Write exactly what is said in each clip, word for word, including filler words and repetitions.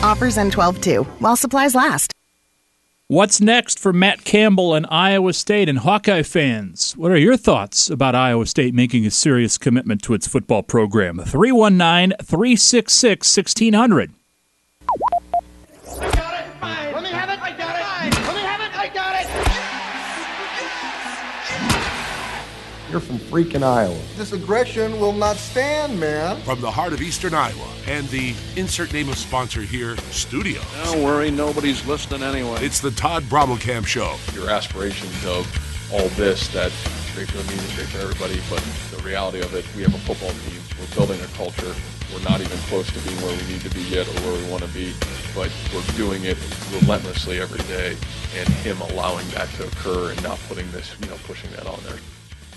Offers end twelve two, while supplies last. What's next for Matt Campbell and Iowa State and Hawkeye fans? What are your thoughts about Iowa State making a serious commitment to its football program? three one nine, three six six, one six zero zero. I got it. Fine. Let me have it. I got it. Fine. Let me have it. I got it. You're from freaking Iowa. This aggression will not stand, man. From the heart of Eastern Iowa and the insert name of sponsor here, studio. Don't worry, nobody's listening anyway. It's the Todd Brommelkamp Show. Your aspirations of all this, that's great for me, great for everybody, but the reality of it, we have a football team. We're building a culture. We're not even close to being where we need to be yet or where we want to be, but we're doing it relentlessly every day, and him allowing that to occur and not putting this, you know, pushing that on there.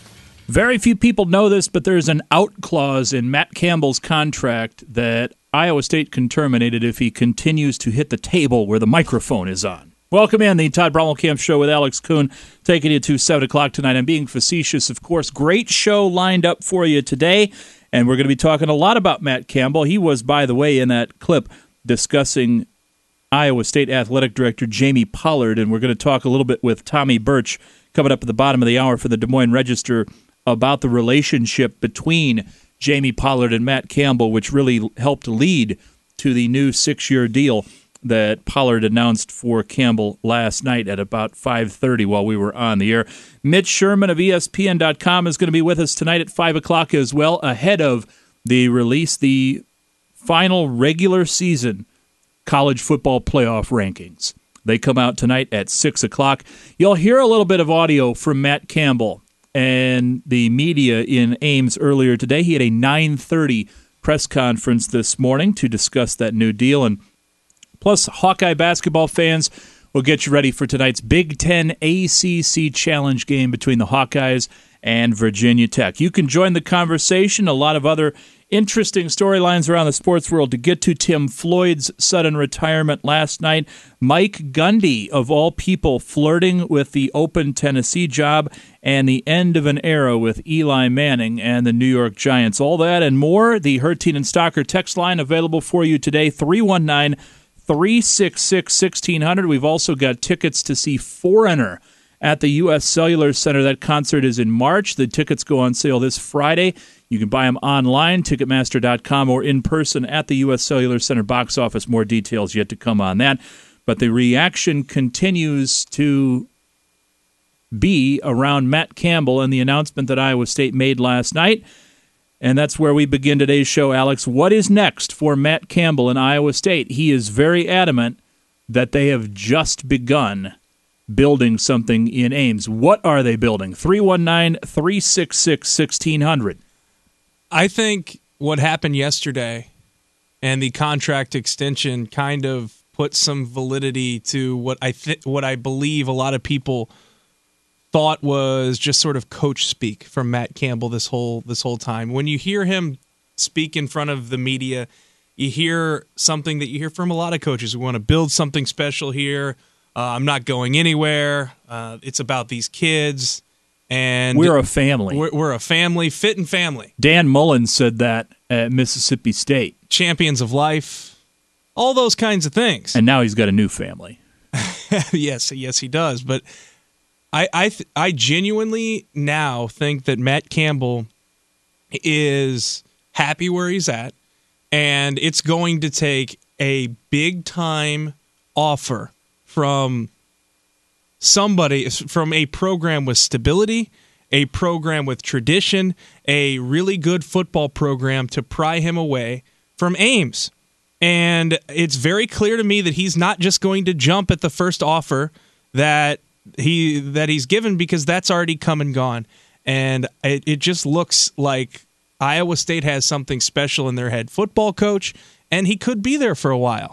Very few people know this, but there's an out clause in Matt Campbell's contract that Iowa State can terminate it if he continues to hit the table where the microphone is on. Welcome in the Todd Brommelkamp Show with Alex Kuhn, taking you to seven o'clock tonight. I'm being facetious, of course. Great show lined up for you today, and we're going to be talking a lot about Matt Campbell. He was, by the way, in that clip discussing Iowa State Athletic Director Jamie Pollard, and we're going to talk a little bit with Tommy Birch coming up at the bottom of the hour for the Des Moines Register about the relationship between Jamie Pollard and Matt Campbell, which really helped lead to the new six-year deal that Pollard announced for Campbell last night at about five thirty while we were on the air. Mitch Sherman of E S P N dot com is going to be with us tonight at five o'clock as well, ahead of the release, the final regular season college football playoff rankings. They come out tonight at six o'clock. You'll hear a little bit of audio from Matt Campbell and the media in Ames earlier today. He had a nine thirty press conference this morning to discuss that new deal. And plus, Hawkeye basketball fans will get you ready for tonight's Big Ten A C C Challenge game between the Hawkeyes and Virginia Tech. You can join the conversation. A lot of other interesting storylines around the sports world to get to. Tim Floyd's sudden retirement last night. Mike Gundy, of all people, flirting with the open Tennessee job, and the end of an era with Eli Manning and the New York Giants. All that and more. The Herteen and Stocker text line available for you today, three one nine, three six six, one six zero zero. We've also got tickets to see Foreigner at the U S Cellular Center. That concert is in March. The tickets go on sale this Friday. You can buy them online, Ticketmaster dot com, or in person at the U S Cellular Center box office. More details yet to come on that. But the reaction continues to be around Matt Campbell and the announcement that Iowa State made last night. And that's where we begin today's show, Alex. What is next for Matt Campbell and Iowa State? He is very adamant that they have just begun building something in Ames. What are they building? three one nine, three six six, one six zero zero. I think what happened yesterday and the contract extension kind of put some validity to what I th- what I believe a lot of people thought was just sort of coach speak from Matt Campbell this whole this whole time. When you hear him speak in front of the media, you hear something that you hear from a lot of coaches. We want to build something special here. Uh, I'm not going anywhere. Uh, it's about these kids. And we're a family. We're, we're a family, fit and family. Dan Mullen said that at Mississippi State. Champions of life, all those kinds of things. And now he's got a new family. yes, yes, he does. But I, I, th- I genuinely now think that Matt Campbell is happy where he's at, and it's going to take a big-time offer from somebody, from a program with stability, a program with tradition, a really good football program to pry him away from Ames. And it's very clear to me that he's not just going to jump at the first offer that he that he's given, because that's already come and gone. And it, it just looks like Iowa State has something special in their head football coach, and he could be there for a while.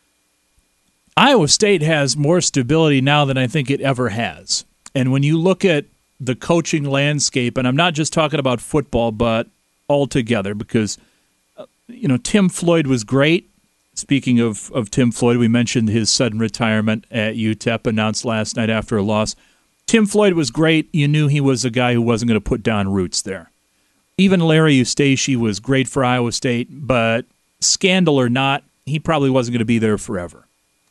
Iowa State has more stability now than I think it ever has. And when you look at the coaching landscape, and I'm not just talking about football, but altogether, because uh, you know, Tim Floyd was great. Speaking of, of Tim Floyd, we mentioned his sudden retirement at U T E P, announced last night after a loss. Tim Floyd was great. You knew he was a guy who wasn't going to put down roots there. Even Larry Eustachy was great for Iowa State, but scandal or not, he probably wasn't going to be there forever.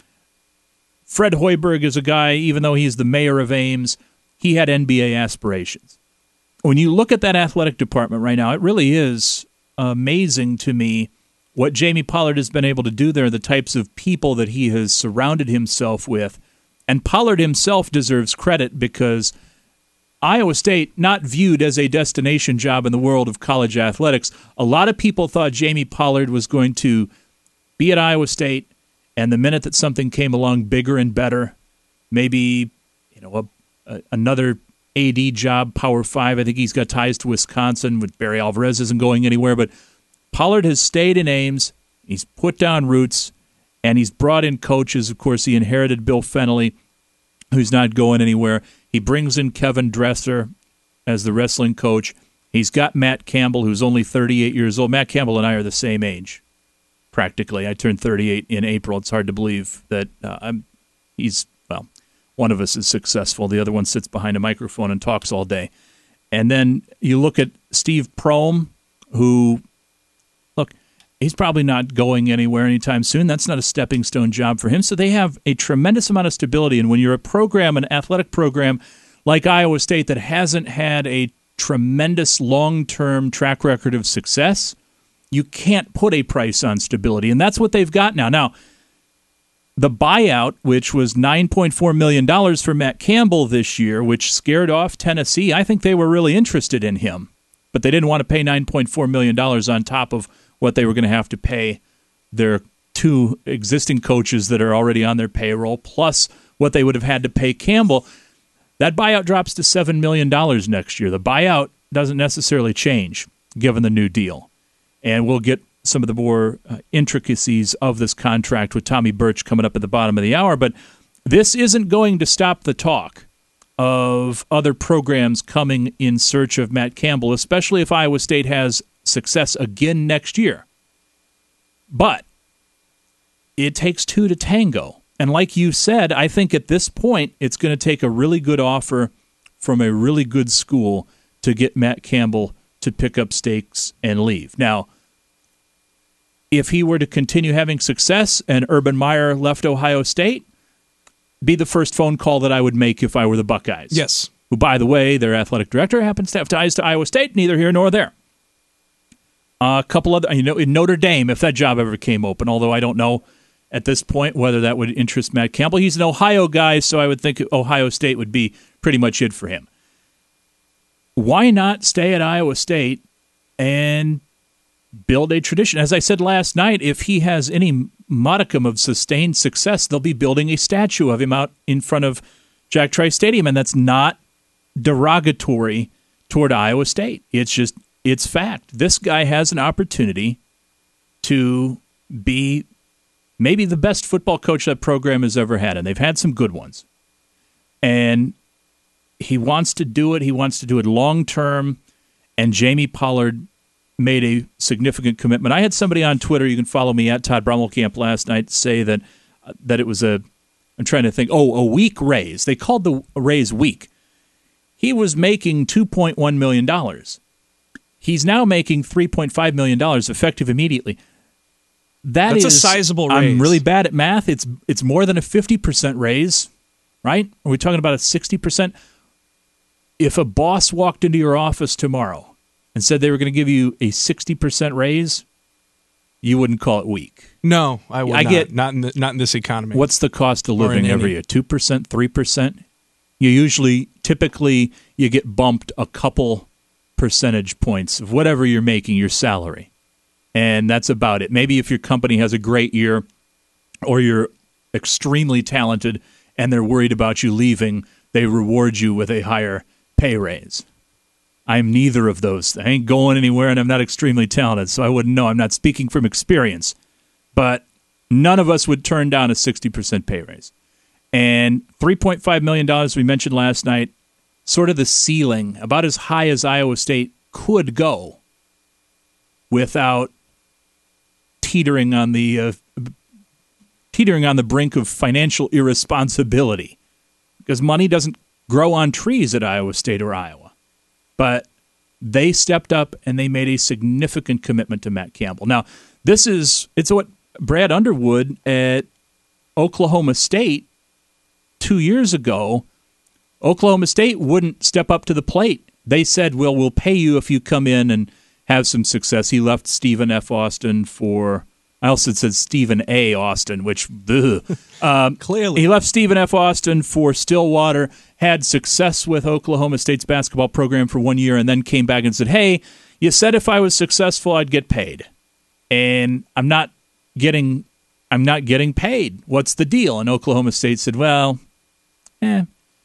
Fred Hoiberg is a guy, even though he's the mayor of Ames, he had N B A aspirations. When you look at that athletic department right now, it really is amazing to me what Jamie Pollard has been able to do there, the types of people that he has surrounded himself with. And Pollard himself deserves credit because Iowa State, not viewed as a destination job in the world of college athletics, a lot of people thought Jamie Pollard was going to be at Iowa State, and the minute that something came along bigger and better, maybe you know a, a, another A D job, Power Five. I think he's got ties to Wisconsin, with Barry Alvarez isn't going anywhere, but Pollard has stayed in Ames. He's put down roots, and he's brought in coaches. Of course, he inherited Bill Fennelly, who's not going anywhere. He brings in Kevin Dresser as the wrestling coach. He's got Matt Campbell, who's only thirty-eight years old. Matt Campbell and I are the same age, practically. I turned thirty-eight in April. It's hard to believe that uh, I'm. He's, well, one of us is successful. The other one sits behind a microphone and talks all day. And then you look at Steve Prohm, who, look, he's probably not going anywhere anytime soon. That's not a stepping stone job for him. So they have a tremendous amount of stability. And when you're a program, an athletic program like Iowa State that hasn't had a tremendous long-term track record of success, you can't put a price on stability. And that's what they've got now. Now, the buyout, which was nine point four million dollars for Matt Campbell this year, which scared off Tennessee, I think they were really interested in him. But they didn't want to pay nine point four million dollars on top of what they were going to have to pay their two existing coaches that are already on their payroll, plus what they would have had to pay Campbell. That buyout drops to seven million dollars next year. The buyout doesn't necessarily change, given the new deal. And we'll get some of the more uh, intricacies of this contract with Tommy Birch coming up at the bottom of the hour. But this isn't going to stop the talk of other programs coming in search of Matt Campbell, especially if Iowa State has success again next year. But it takes two to tango. And like you said, I think at this point it's going to take a really good offer from a really good school to get Matt Campbell to pick up stakes and leave. Now, if he were to continue having success and Urban Meyer left Ohio State, be the first phone call that I would make if I were the Buckeyes. Yes. Who, by the way, their athletic director happens to have ties to Iowa State, neither here nor there. Uh, a couple other, you know, in Notre Dame, if that job ever came open, although I don't know at this point whether that would interest Matt Campbell. He's an Ohio guy, so I would think Ohio State would be pretty much it for him. Why not stay at Iowa State and build a tradition? As I said last night, if he has any modicum of sustained success, they'll be building a statue of him out in front of Jack Trice Stadium, and that's not derogatory toward Iowa State. It's just, it's fact. This guy has an opportunity to be maybe the best football coach that program has ever had, and they've had some good ones. And he wants to do it. He wants to do it long term, and Jamie Pollard made a significant commitment. I had somebody on Twitter, you can follow me at Todd Brommelkamp last night, say that uh, that it was a, I'm trying to think, oh, a weak raise. They called the raise weak. He was making two point one million dollars. He's now making three point five million dollars effective immediately. That That's is, a sizable raise. I'm really bad at math. It's it's more than a fifty percent raise, right? Are we talking about a sixty percent? If a boss walked into your office tomorrow and said they were going to give you a sixty percent raise, you wouldn't call it weak. No, I would I not. get, not in the, not in this economy. What's the cost of Or living in every any. year? two percent, three percent? You usually, typically, you get bumped a couple percentage points of whatever you're making, your salary. And that's about it. Maybe if your company has a great year or you're extremely talented and they're worried about you leaving, they reward you with a higher pay raise. I'm neither of those. I ain't going anywhere, and I'm not extremely talented, so I wouldn't know. I'm not speaking from experience. But none of us would turn down a sixty percent pay raise. And three point five million dollars we mentioned last night, sort of the ceiling, about as high as Iowa State could go without teetering on the uh, teetering on the brink of financial irresponsibility. Because money doesn't grow on trees at Iowa State or Iowa. But they stepped up and they made a significant commitment to Matt Campbell. Now, this is, it's what Brad Underwood at Oklahoma State two years ago, Oklahoma State wouldn't step up to the plate. They said, well, we'll pay you if you come in and have some success. He left Stephen F. Austin for, I also said Stephen A. Austin, which, ugh. Um, Clearly. He left Stephen F. Austin for Stillwater, had success with Oklahoma State's basketball program for one year, and then came back and said, hey, you said if I was successful, I'd get paid. And I'm not getting I'm not getting paid. What's the deal? And Oklahoma State said, well, eh,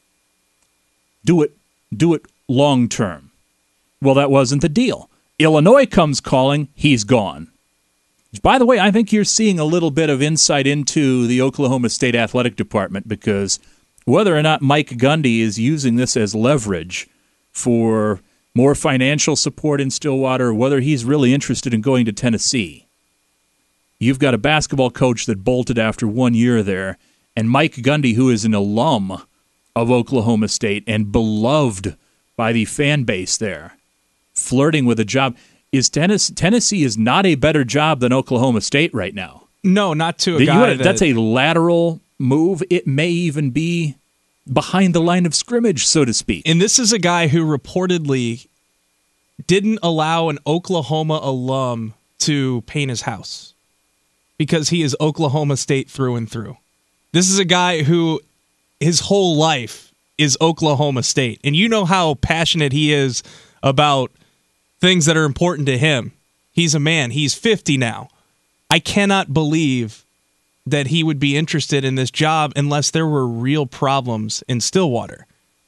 do it, do it long term. Well, that wasn't the deal. Illinois comes calling, he's gone. By the way, I think you're seeing a little bit of insight into the Oklahoma State athletic department, because whether or not Mike Gundy is using this as leverage for more financial support in Stillwater, or whether he's really interested in going to Tennessee, you've got a basketball coach that bolted after one year there, and Mike Gundy, who is an alum of Oklahoma State and beloved by the fan base there, flirting with a job. Is Tennessee, Tennessee is not a better job than Oklahoma State right now. No, not to a The- guy you- that, That's a lateral move. It may even be behind the line of scrimmage, so to speak. and this is a guy who reportedly didn't allow an Oklahoma alum to paint his house because he is Oklahoma State through and through. This is a guy who his whole life is Oklahoma State, and you know how passionate he is about things that are important to him. He's a man. He's fifty now. I cannot believe that he would be interested in this job unless there were real problems in Stillwater.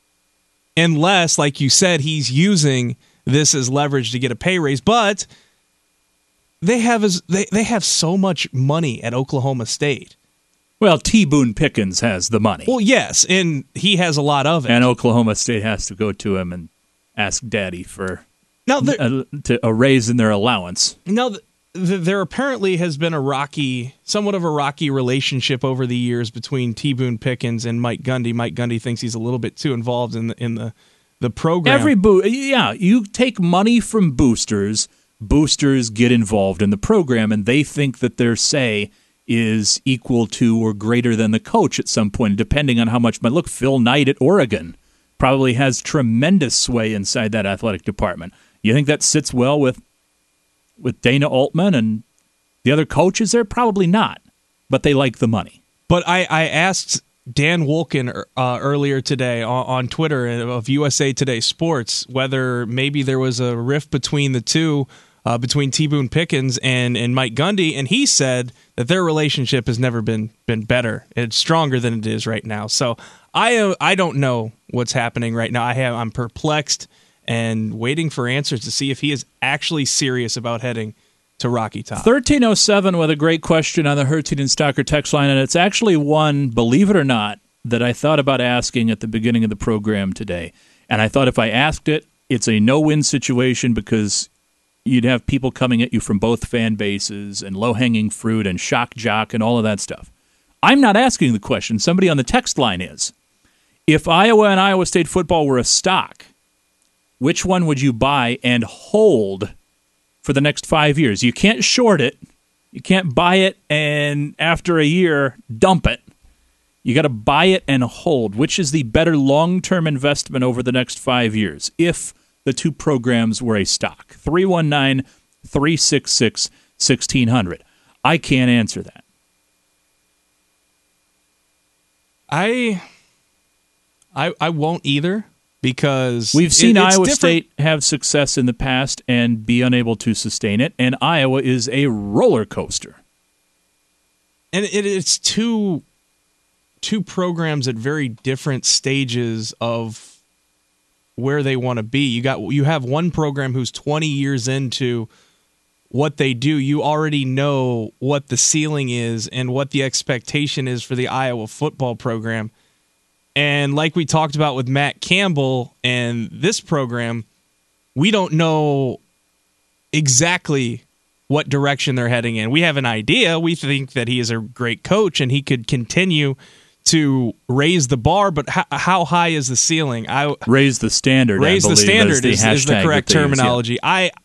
Unless, like you said, he's using this as leverage to get a pay raise. But they have as they, they have so much money at Oklahoma State. Well, T. Boone Pickens has the money. Well, yes, and he has a lot of it. And Oklahoma State has to go to him and ask Daddy for now, there, a, to, a raise in their allowance. now th- th- there apparently has been a rocky, somewhat of a rocky relationship over the years between T. Boone Pickens and Mike Gundy. Mike Gundy thinks he's a little bit too involved in the in the, the program. Every bo- yeah, you take money from boosters, boosters get involved in the program, and they think that their say is equal to or greater than the coach at some point, depending on how much money. Look, Phil Knight at Oregon probably has tremendous sway inside that athletic department. You think that sits well with with Dana Altman and the other coaches there? Probably not, but they like the money. But I, I asked Dan Wolken uh, earlier today on, on Twitter of U S A Today Sports whether maybe there was a rift between the two, uh, between T. Boone Pickens and, and Mike Gundy, and he said that their relationship has never been been better. It's stronger than it is right now. So I uh, I don't know what's happening right now. I have I'm perplexed and waiting for answers to see if he is actually serious about heading to Rocky Top. thirteen oh seven with a great question on the Hertzian and Stocker text line, and it's actually one, believe it or not, that I thought about asking at the beginning of the program today. And I thought if I asked it, it's a no-win situation because you'd have people coming at you from both fan bases and low-hanging fruit and shock jock and all of that stuff. I'm not asking the question. Somebody on the text line is. If Iowa and Iowa State football were a stock, which one would you buy and hold for the next five years? You can't short it. You can't buy it and after a year, dump it. You got to buy it and hold. Which is the better long-term investment over the next five years if the two programs were a stock? three one nine, three six six, one six zero zero. I can't answer that. I, I I won't either. Because we've seen it, it's Iowa different. State have success in the past and be unable to sustain it, and Iowa is a roller coaster. And it, it's two two programs at very different stages of where they want to be. You got you have one program who's twenty years into what they do. You already know what the ceiling is and what the expectation is for the Iowa football program. And like we talked about with Matt Campbell and this program, we don't know exactly what direction they're heading in. We have an idea. We think that he is a great coach and he could continue to raise the bar, but how, how high is the ceiling? I Raise the standard. Raise I the believe, standard is the, is, is the hashtag correct that they use, yeah. terminology. I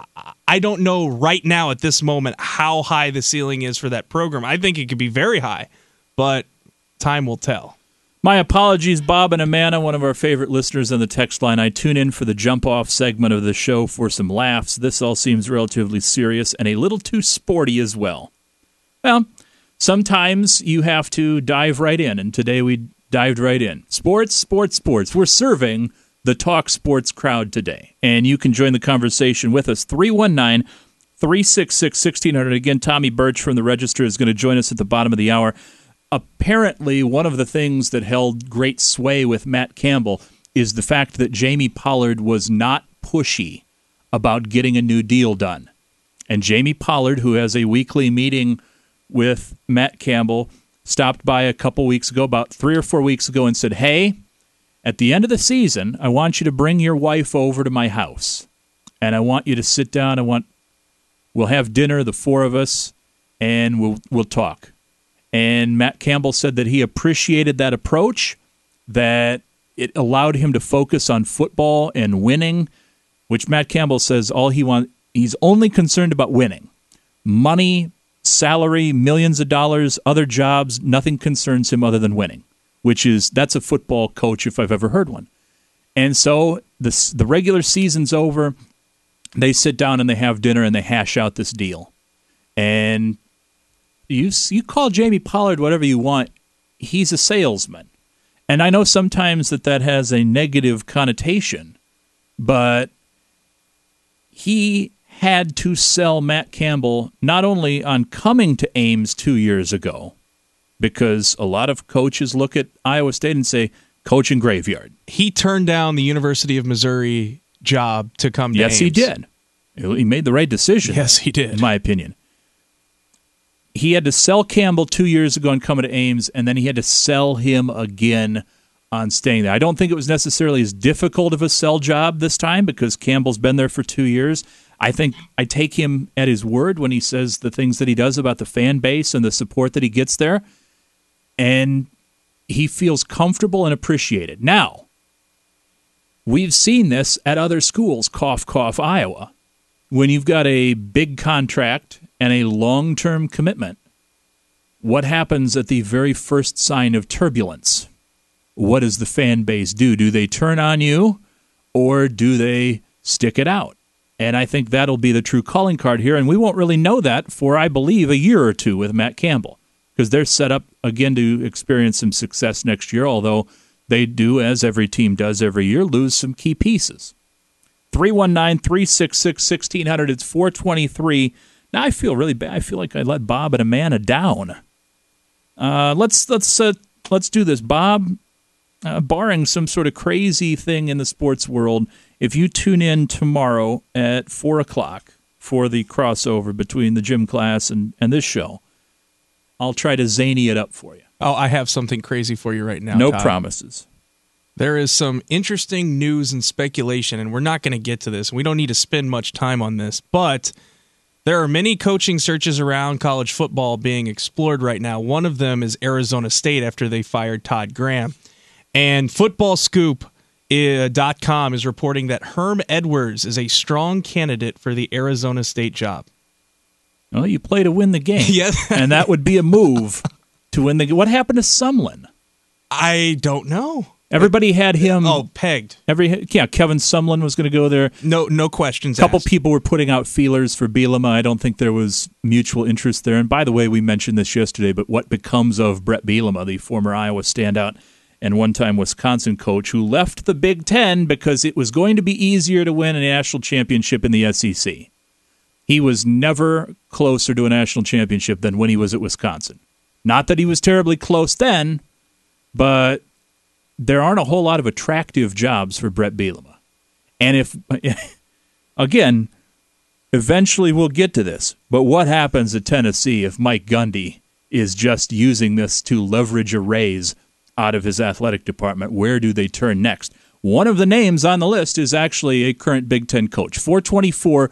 I don't know right now at this moment how high the ceiling is for that program. I think it could be very high, but time will tell. My apologies, Bob and Amanda, one of our favorite listeners on the text line. I tune in for the jump-off segment of the show for some laughs. This all seems relatively serious and a little too sporty as well. Well, sometimes you have to dive right in, and today we dived right in. Sports, sports, sports. We're serving the Talk Sports crowd today, and you can join the conversation with us. three one nine, three six six, one six zero zero. Again, Tommy Birch from the Register is going to join us at the bottom of the hour. Apparently, one of the things that held great sway with Matt Campbell is the fact that Jamie Pollard was not pushy about getting a new deal done. And Jamie Pollard, who has a weekly meeting with Matt Campbell, stopped by a couple weeks ago, about three or four weeks ago, and said, hey, at the end of the season, I want you to bring your wife over to my house. And I want you to sit down. I want, we'll have dinner, the four of us, and we'll we'll talk. And Matt Campbell said that he appreciated that approach, that it allowed him to focus on football and winning, which Matt Campbell says all he wants, he's only concerned about winning. Money, salary, millions of dollars, other jobs, nothing concerns him other than winning, which is, that's a football coach if I've ever heard one. And so the, the regular season's over. They sit down and they have dinner and they hash out this deal. And You you call Jamie Pollard whatever you want. He's a salesman. And I know sometimes that that has a negative connotation, but he had to sell Matt Campbell not only on coming to Ames two years ago, because a lot of coaches look at Iowa State and say, coaching graveyard. He turned down the University of Missouri job to come to Yes, Ames. he did. He made the right decision. Yes, he did. In my opinion. He had to sell Campbell two years ago and coming to Ames, and then he had to sell him again on staying there. I don't think it was necessarily as difficult of a sell job this time because Campbell's been there for two years. I think I take him at his word when he says the things that he does about the fan base and the support that he gets there, and he feels comfortable and appreciated. Now, we've seen this at other schools, cough, cough, Iowa. When you've got a big contract and a long-term commitment, what happens at the very first sign of turbulence? What does the fan base do? Do they turn on you, or do they stick it out? And I think that'll be the true calling card here, and we won't really know that for, I believe, a year or two with Matt Campbell, because they're set up, again, to experience some success next year, although they do, as every team does every year, lose some key pieces. three one nine, three six six, one six zero zero. It's four twenty-three. Now I feel really bad. I feel like I let Bob and Amanda down. Uh, let's let's uh, let's do this, Bob. Uh, barring some sort of crazy thing in the sports world, if you tune in tomorrow at four o'clock for the crossover between the gym class and, and this show, I'll try to zany it up for you. Oh, I have something crazy for you right now. No Todd. promises. There is some interesting news and speculation, and we're not going to get to this. We don't need to spend much time on this, but there are many coaching searches around college football being explored right now. One of them is Arizona State after they fired Todd Graham. And football scoop dot com is reporting that Herm Edwards is a strong candidate for the Arizona State job. Well, you play to win the game. Yes. And that would be a move to win the game. What happened to Sumlin? I don't know. Everybody had him. Oh, pegged. Every yeah, Kevin Sumlin was going to go there. No, no questions A couple asked. people were putting out feelers for Bielema. I don't think there was mutual interest there. And by the way, we mentioned this yesterday, but what becomes of Brett Bielema, the former Iowa standout and one-time Wisconsin coach who left the Big Ten because it was going to be easier to win a national championship in the S E C. He was never closer to a national championship than when he was at Wisconsin. Not that he was terribly close then, but there aren't a whole lot of attractive jobs for Brett Bielema. And if, again, eventually we'll get to this, but what happens at Tennessee if Mike Gundy is just using this to leverage a raise out of his athletic department? Where do they turn next? One of the names on the list is actually a current Big Ten coach. four twenty-four,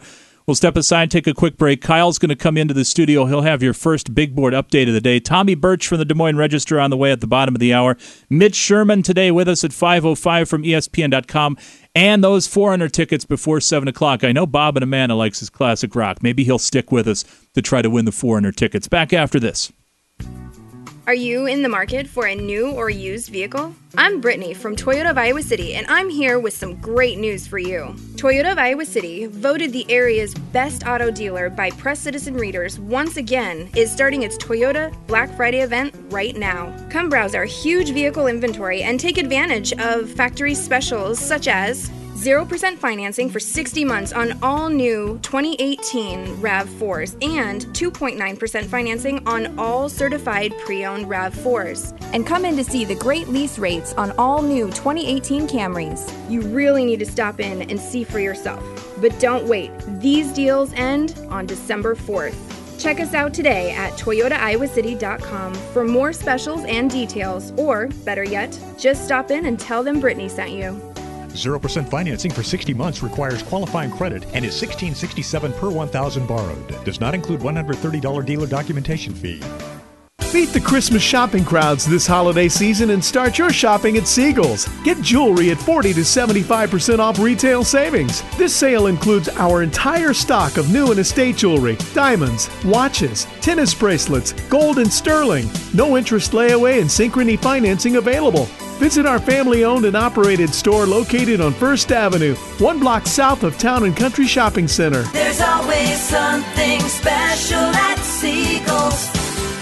We'll step aside, take a quick break. Kyle's going to come into the studio. He'll have your first big board update of the day. Tommy Birch from the Des Moines Register on the way at the bottom of the hour. Mitch Sherman today with us at five oh five from E S P N dot com. And those four hundred tickets before seven o'clock. I know Bob and Amanda likes his classic rock. Maybe he'll stick with us to try to win the four hundred tickets. Back after this. Are you in the market for a new or used vehicle? I'm Brittany from Toyota of Iowa City, and I'm here with some great news for you. Toyota of Iowa City, voted the area's best auto dealer by Press Citizen readers once again, is starting its Toyota Black Friday event right now. Come browse our huge vehicle inventory and take advantage of factory specials such as zero percent financing for sixty months on all new twenty eighteen RAV fours and two point nine percent financing on all certified pre-owned RAV fours. And come in to see the great lease rates on all new twenty eighteen Camrys. You really need to stop in and see for yourself. But don't wait. These deals end on December fourth. Check us out today at toyota iowa city dot com for more specials and details, or better yet, just stop in and tell them Brittany sent you. zero percent financing for sixty months requires qualifying credit and is sixteen sixty-seven per one thousand borrowed. Does not include one hundred thirty dollars dealer documentation fee. Beat the Christmas shopping crowds this holiday season and start your shopping at Siegel's. Get jewelry at forty to seventy-five percent off retail savings. This sale includes our entire stock of new and estate jewelry, diamonds, watches, tennis bracelets, gold and sterling. No interest layaway and Synchrony financing available. Visit our family-owned and operated store located on First Avenue, one block south of Town and Country Shopping Center. There's always something special at Siegel's.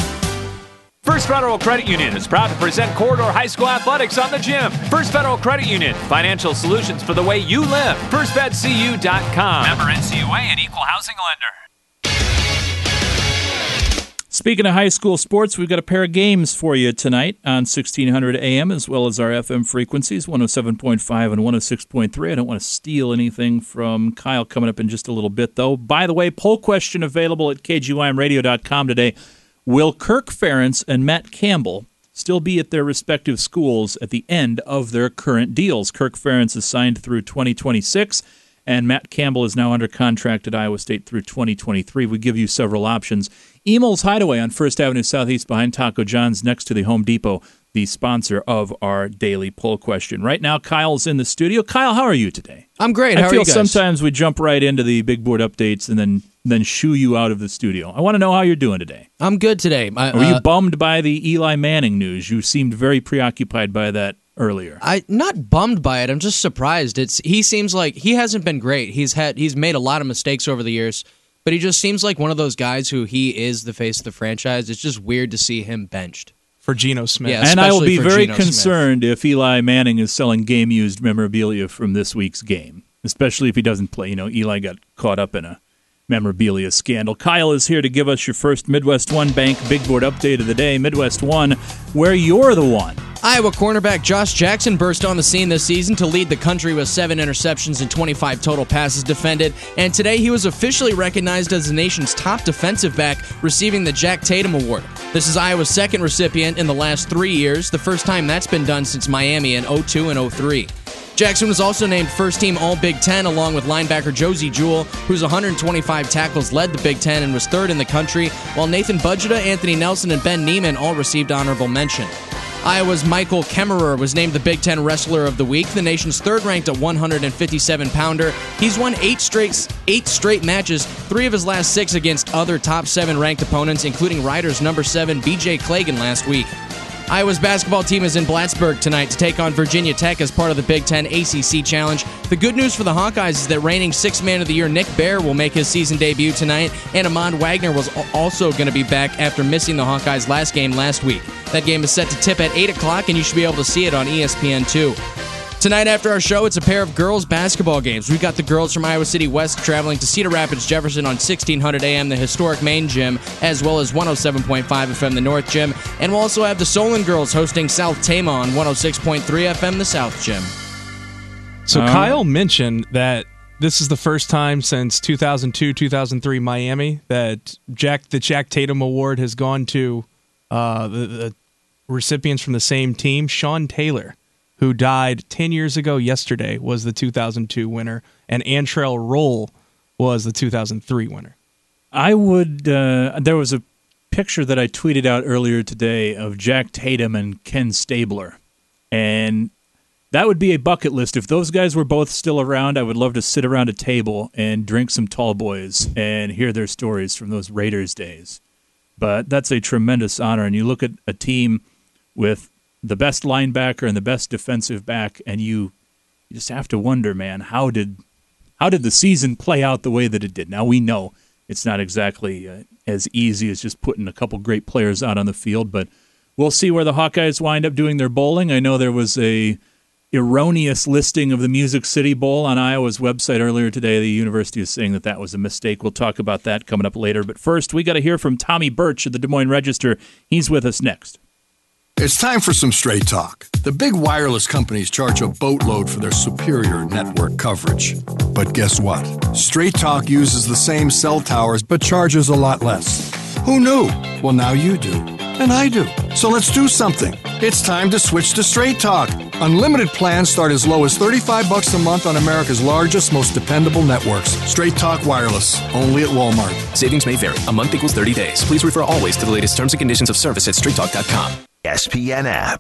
First Federal Credit Union is proud to present Corridor High School Athletics on the gym. First Federal Credit Union, financial solutions for the way you live. first fed c u dot com. Member N C U A and Equal Housing Lender. Speaking of high school sports, we've got a pair of games for you tonight on sixteen hundred A M as well as our F M frequencies, one oh seven point five and one oh six point three. I don't want to steal anything from Kyle coming up in just a little bit, though. By the way, poll question available at k g y m radio dot com today. Will Kirk Ferentz and Matt Campbell still be at their respective schools at the end of their current deals? Kirk Ferentz is signed through twenty twenty-six, and Matt Campbell is now under contract at Iowa State through twenty twenty-three. We give you several options. Emel's Hideaway on First Avenue Southeast behind Taco John's next to the Home Depot, the sponsor of our daily poll question. Right now, Kyle's in the studio. Kyle, how are you today? I'm great. How I are feel you guys? Sometimes we jump right into the big board updates and then then shoo you out of the studio. I want to know how you're doing today. I'm good today. I, Were you uh, bummed by the Eli Manning news? You seemed very preoccupied by that earlier. I not bummed by it. I'm just surprised. It's he seems like he hasn't been great. He's had he's made a lot of mistakes over the years, but he just seems like one of those guys who he is the face of the franchise. It's just weird to see him benched for Geno Smith. Yeah, and I will be very Geno concerned Smith. if Eli Manning is selling game-used memorabilia from this week's game, especially if he doesn't play. You know, Eli got caught up in a memorabilia scandal. Kyle is here to give us your first Midwest One Bank Big Board update of the day. Midwest One, where you're the one. Iowa cornerback Josh Jackson burst on the scene this season to lead the country with seven interceptions and twenty-five total passes defended, and today he was officially recognized as the nation's top defensive back, receiving the Jack Tatum Award. This is Iowa's second recipient in the last three years, the first time that's been done since Miami in oh two and oh three. Jackson was also named first-team All-Big Ten along with linebacker Josie Jewell, whose one hundred twenty-five tackles led the Big Ten and was third in the country, while Nathan Budgeta, Anthony Nelson, and Ben Neiman all received honorable mention. Iowa's Michael Kemmerer was named the Big Ten Wrestler of the Week, the nation's third-ranked at one hundred fifty-seven pounder. He's won eight straight eight straight matches, three of his last six against other top seven ranked opponents, including Riders number seven B J Klagan last week. Iowa's basketball team is in Plattsburgh tonight to take on Virginia Tech as part of the Big Ten A C C Challenge. The good news for the Hawkeyes is that reigning Sixth Man of the Year Nick Baer will make his season debut tonight, and Ahmad Wagner was also going to be back after missing the Hawkeyes' last game last week. That game is set to tip at eight o'clock, and you should be able to see it on E S P N two. Tonight after our show, it's a pair of girls basketball games. We've got the girls from Iowa City West traveling to Cedar Rapids Jefferson on sixteen hundred A M, the historic main gym, as well as one oh seven point five F M, the North Gym. And we'll also have the Solon girls hosting South Tama on one oh six point three F M, the South Gym. So Um, Kyle mentioned that this is the first time since two thousand two, two thousand three Miami that Jack the Jack Tatum Award has gone to uh, the, the recipients from the same team. Sean Taylor, who died ten years ago yesterday, was the two thousand two winner, and Antrell Roll was the two thousand three winner. I would. Uh, there was a picture that I tweeted out earlier today of Jack Tatum and Ken Stabler, and that would be a bucket list. If those guys were both still around, I would love to sit around a table and drink some tall boys and hear their stories from those Raiders days. But that's a tremendous honor, and you look at a team with the best linebacker and the best defensive back, and you, you just have to wonder, man, how did how did the season play out the way that it did? Now, we know it's not exactly uh, as easy as just putting a couple great players out on the field, but we'll see where the Hawkeyes wind up doing their bowling. I know there was a erroneous listing of the Music City Bowl on Iowa's website earlier today. The university is saying that that was a mistake. We'll talk about that coming up later. But first, we got to hear from Tommy Birch of the Des Moines Register. He's with us next. It's time for some straight talk. The big wireless companies charge a boatload for their superior network coverage. But guess what? Straight Talk uses the same cell towers but charges a lot less. Who knew? Well, now you do. And I do. So let's do something. It's time to switch to Straight Talk. Unlimited plans start as low as thirty-five bucks a month on America's largest, most dependable networks. Straight Talk Wireless, only at Walmart. Savings may vary. A month equals thirty days. Please refer always to the latest terms and conditions of service at straight talk dot com. S P N app.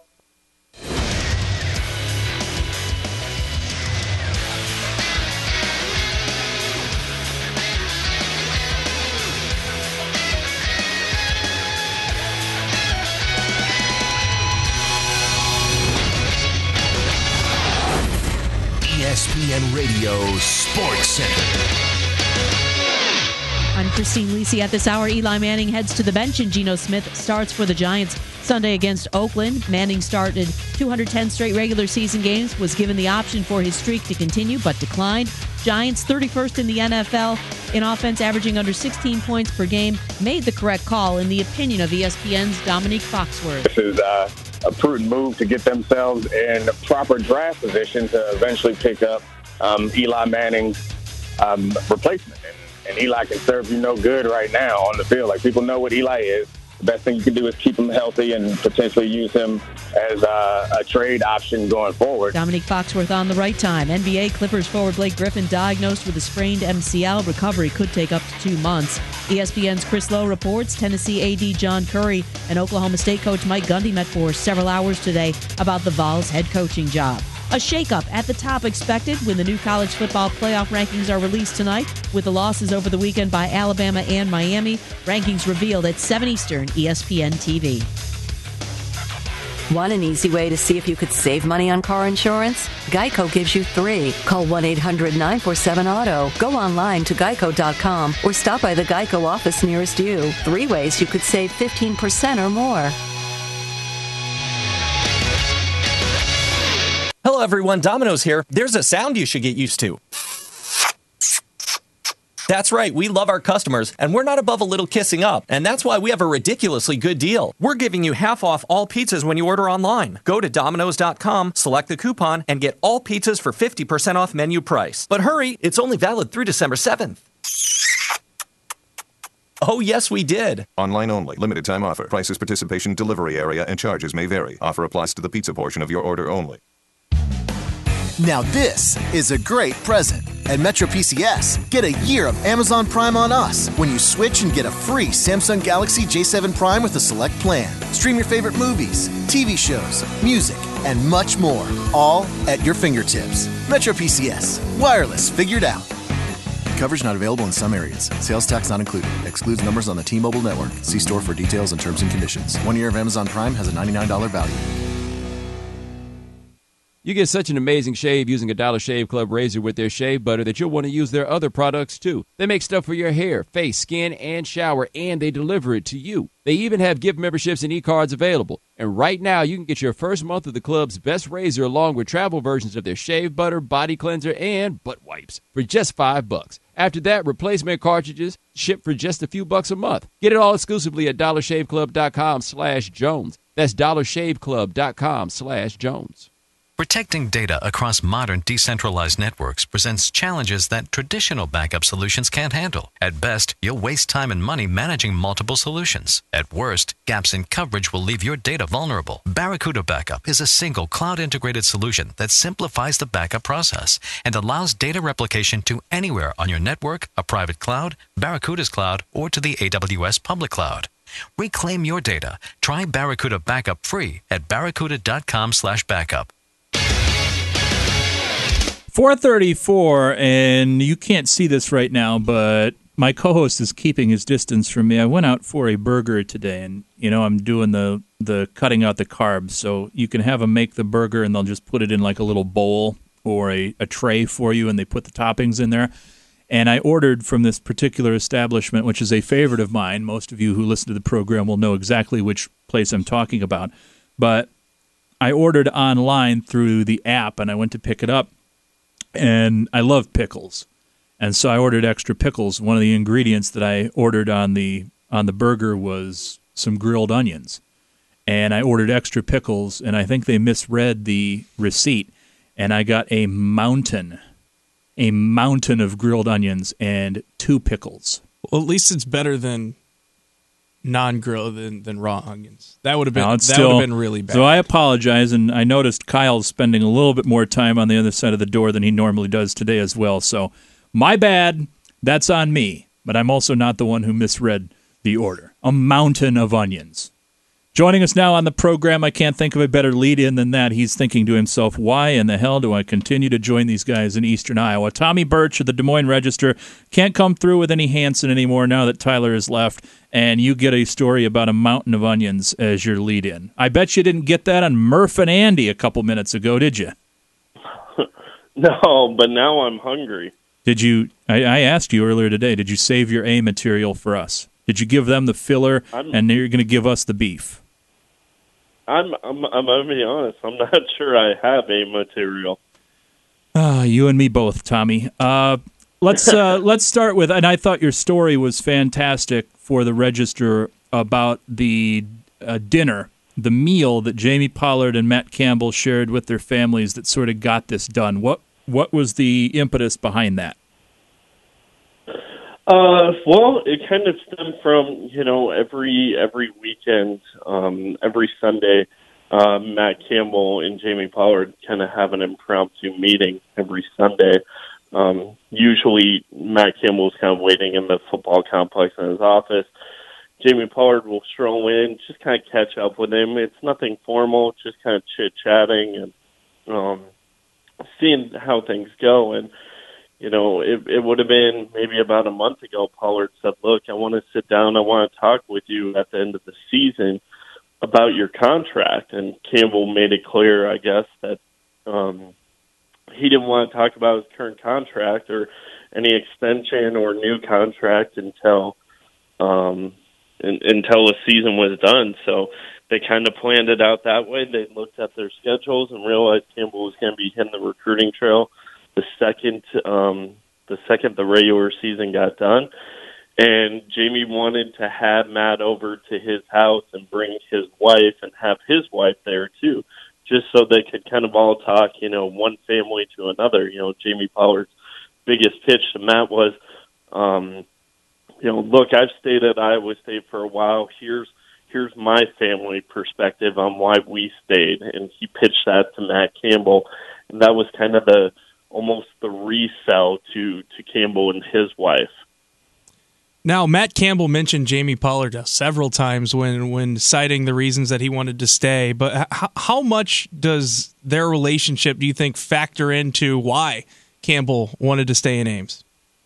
E S P N Radio Sports Center. I'm Christine Lisi. At this hour, Eli Manning heads to the bench and Geno Smith starts for the Giants Sunday against Oakland. Manning started two hundred ten straight regular season games, was given the option for his streak to continue, but declined. Giants, thirty-first in the N F L in offense, averaging under sixteen points per game, made the correct call in the opinion of E S P N's Dominique Foxworth. This is uh, a prudent move to get themselves in proper draft position to eventually pick up um, Eli Manning's um, replacement. And, and Eli can serve you no good right now on the field. Like, people know what Eli is. The best thing you can do is keep him healthy and potentially use him as a, a trade option going forward. Dominique Foxworth on the right time. N B A Clippers forward Blake Griffin diagnosed with a sprained M C L. Recovery could take up to two months. E S P N's Chris Lowe reports Tennessee A D John Curry and Oklahoma State coach Mike Gundy met for several hours today about the Vols head coaching job. A shakeup at the top expected when the new college football playoff rankings are released tonight, with the losses over the weekend by Alabama and Miami. Rankings revealed at seven Eastern, E S P N T V. Want an easy way to see if you could save money on car insurance? Geico gives you three. Call one eight hundred nine four seven auto. Go online to geico dot com or stop by the Geico office nearest you. Three ways you could save fifteen percent or more. Hello everyone, Domino's here. There's a sound you should get used to. That's right, we love our customers, and we're not above a little kissing up, and that's why we have a ridiculously good deal. We're giving you half off all pizzas when you order online. Go to Domino's dot com, select the coupon, and get all pizzas for fifty percent off menu price. But hurry, it's only valid through December seventh. Oh, yes, we did. Online only. Limited time offer. Prices, participation, delivery area, and charges may vary. Offer applies to the pizza portion of your order only. Now this is a great present. At Metro P C S, get a year of Amazon Prime on us when you switch and get a free Samsung Galaxy J seven Prime with a select plan. Stream your favorite movies, T V shows, music, and much more, all at your fingertips. Metro P C S. Wireless figured out. Coverage not available in some areas. Sales tax not included. Excludes numbers on the T-Mobile network. See store for details and terms and conditions. One year of Amazon Prime has a ninety-nine dollars value. You get such an amazing shave using a Dollar Shave Club razor with their shave butter that you'll want to use their other products too. They make stuff for your hair, face, skin, and shower, and they deliver it to you. They even have gift memberships and e-cards available. And right now, you can get your first month of the club's best razor along with travel versions of their shave butter, body cleanser, and butt wipes for just five bucks. After that, replacement cartridges ship for just a few bucks a month. Get it all exclusively at dollar shave club dot com slash Jones. That's dollar shave club dot com slash Jones. Protecting data across modern decentralized networks presents challenges that traditional backup solutions can't handle. At best, you'll waste time and money managing multiple solutions. At worst, gaps in coverage will leave your data vulnerable. Barracuda Backup is a single cloud-integrated solution that simplifies the backup process and allows data replication to anywhere on your network, a private cloud, Barracuda's cloud, or to the A W S public cloud. Reclaim your data. Try Barracuda Backup free at barracuda.com slash backup. four thirty-four, and you can't see this right now, but my co-host is keeping his distance from me. I went out for a burger today, and, you know, I'm doing the, the cutting out the carbs, so you can have them make the burger, and they'll just put it in like a little bowl or a, a tray for you, and they put the toppings in there. And I ordered from this particular establishment, which is a favorite of mine. Most of you who listen to the program will know exactly which place I'm talking about. But I ordered online through the app, and I went to pick it up. And I love pickles, and so I ordered extra pickles. One of the ingredients that I ordered on the on the burger was some grilled onions, and I ordered extra pickles, and I think they misread the receipt, and I got a mountain, a mountain of grilled onions and two pickles. Well, at least it's better than non-grilled than, than raw onions. That would have been Now, that it's still- would have been really bad. So I apologize, and I noticed Kyle's spending a little bit more time on the other side of the door than he normally does today as well. So my bad. That's on me. But I'm also not the one who misread the order. A mountain of onions. Joining us now on the program, I can't think of a better lead-in than that. He's thinking to himself, why in the hell do I continue to join these guys in eastern Iowa? Tommy Birch of the Des Moines Register can't come through with any Hansen anymore now that Tyler has left, and you get a story about a mountain of onions as your lead-in. I bet you didn't get that on Murph and Andy a couple minutes ago, did you? No, but now I'm hungry. Did you? I, I asked you earlier today, did you save your A material for us? Did you give them the filler, I'm- and you're going to give us the beef? I'm, I'm, I'm going to be honest. I'm not sure I have a material. Ah, you and me both, Tommy. Uh, let's uh, let's start with, and I thought your story was fantastic for the Register about the uh, dinner, the meal that Jamie Pollard and Matt Campbell shared with their families that sort of got this done. What what was the impetus behind that? Uh, well, it kind of stemmed from, you know, every every weekend, um, every Sunday, uh, Matt Campbell and Jamie Pollard kind of have an impromptu meeting every Sunday. Um, usually, Matt Campbell's kind of waiting in the football complex in his office. Jamie Pollard will stroll in, just kind of catch up with him. It's nothing formal, just kind of chit-chatting and um, seeing how things go. And You know, it, it would have been maybe about a month ago, Pollard said, look, I want to sit down. I want to talk with you at the end of the season about your contract. And Campbell made it clear, I guess, that um, he didn't want to talk about his current contract or any extension or new contract until um, in, until the season was done. So they kind of planned it out that way. They looked at their schedules and realized Campbell was going to be hitting the recruiting trail the second um, the second the regular season got done. And Jamie wanted to have Matt over to his house and bring his wife and have his wife there too, just so they could kind of all talk, you know, one family to another. You know, Jamie Pollard's biggest pitch to Matt was, um, you know, look, I've stayed at Iowa State for a while. Here's here's my family perspective on why we stayed. And he pitched that to Matt Campbell. And that was kind of the almost the resell to, to Campbell and his wife. Now, Matt Campbell mentioned Jamie Pollard several times when, when citing the reasons that he wanted to stay, but how, how much does their relationship, do you think, factor into why Campbell wanted to stay in Ames?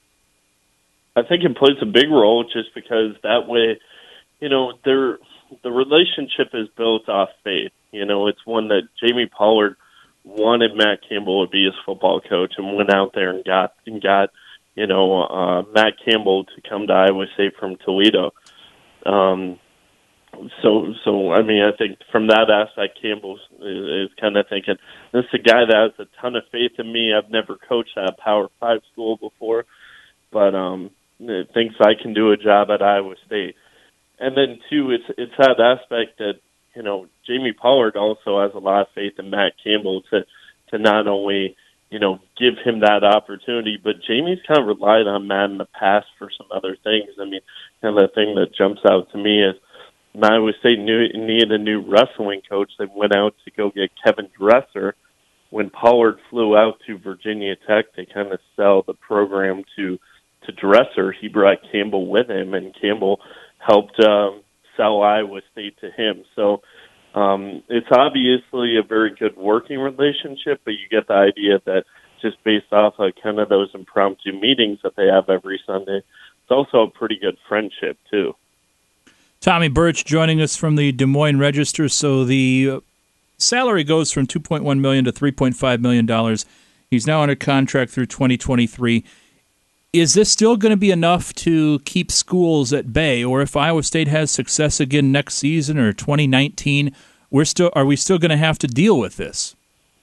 I think it plays a big role just because that way, you know, their the relationship is built off faith. You know, it's one that Jamie Pollard wanted Matt Campbell to be his football coach and went out there and got and got you know uh, Matt Campbell to come to Iowa State from Toledo. Um, so so I mean I think from that aspect, Campbell is, is kind of thinking, this is a guy that has a ton of faith in me. I've never coached at a Power Five school before, but um, thinks I can do a job at Iowa State. And then two, it's it's that aspect that, you know, Jamie Pollard also has a lot of faith in Matt Campbell to to not only, you know, give him that opportunity, but Jamie's kind of relied on Matt in the past for some other things. I mean, kind of the thing that jumps out to me is Iowa State knew, needed a new wrestling coach. They went out to go get Kevin Dresser. When Pollard flew out to Virginia Tech to kind of sell the program to to Dresser, he brought Campbell with him, and Campbell helped um, sell Iowa State to him. So um, it's obviously a very good working relationship, but you get the idea that just based off of kind of those impromptu meetings that they have every Sunday, it's also a pretty good friendship, too. Tommy Birch joining us from the Des Moines Register. So the salary goes from two point one million dollars to three point five million dollars. He's now under contract through twenty twenty-three. Is this still going to be enough to keep schools at bay, or if Iowa State has success again next season or twenty nineteen, we're still are we still going to have to deal with this?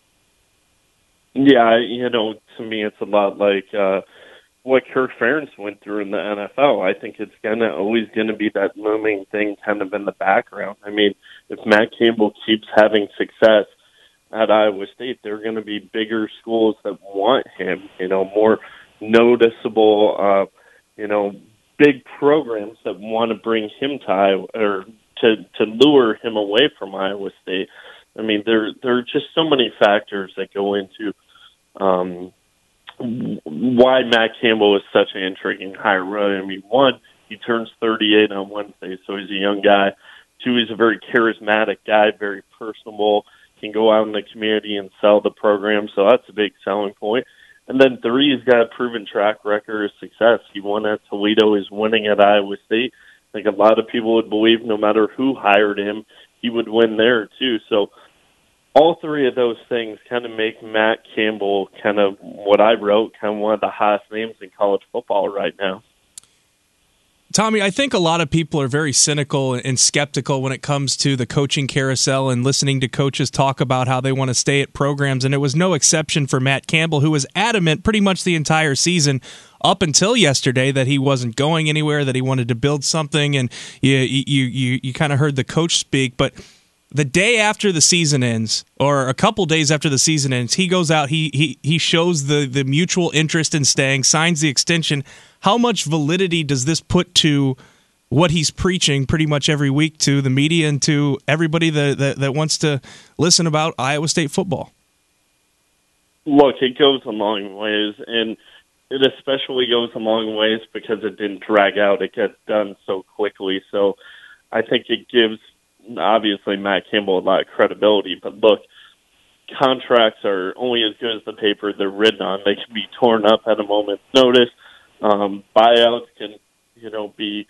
Yeah, you know, to me it's a lot like uh, what Kirk Ferentz went through in the N F L. I think it's gonna always going to be that looming thing kind of in the background. I mean, if Matt Campbell keeps having success at Iowa State, there are going to be bigger schools that want him, you know, more noticeable, uh, you know, big programs that want to bring him to Iowa, or to, to lure him away from Iowa State. I mean, there there are just so many factors that go into um, why Matt Campbell is such an intriguing hire. Really, I mean, one, he turns thirty-eight on Wednesday, so he's a young guy. Two, he's a very charismatic guy, very personable, can go out in the community and sell the program, so that's a big selling point. And then three, he's got a proven track record of success. He won at Toledo, he's winning at Iowa State. I think a lot of people would believe no matter who hired him, he would win there too. So all three of those things kind of make Matt Campbell kind of what I wrote, kind of one of the hottest names in college football right now. Tommy, I think a lot of people are very cynical and skeptical when it comes to the coaching carousel and listening to coaches talk about how they want to stay at programs, and it was no exception for Matt Campbell, who was adamant pretty much the entire season up until yesterday that he wasn't going anywhere, that he wanted to build something, and you you you, you kind of heard the coach speak, but the day after the season ends, or a couple days after the season ends, he goes out, he he he shows the, the mutual interest in staying, signs the extension. How much validity does this put to what he's preaching pretty much every week to the media and to everybody that, that, that wants to listen about Iowa State football? Look, it goes a long ways, and it especially goes a long ways because it didn't drag out. It gets done so quickly. So I think it gives, obviously, Matt Campbell a lot of credibility. But look, contracts are only as good as the paper they're written on. They can be torn up at a moment's notice. Um, buyouts can, you know, be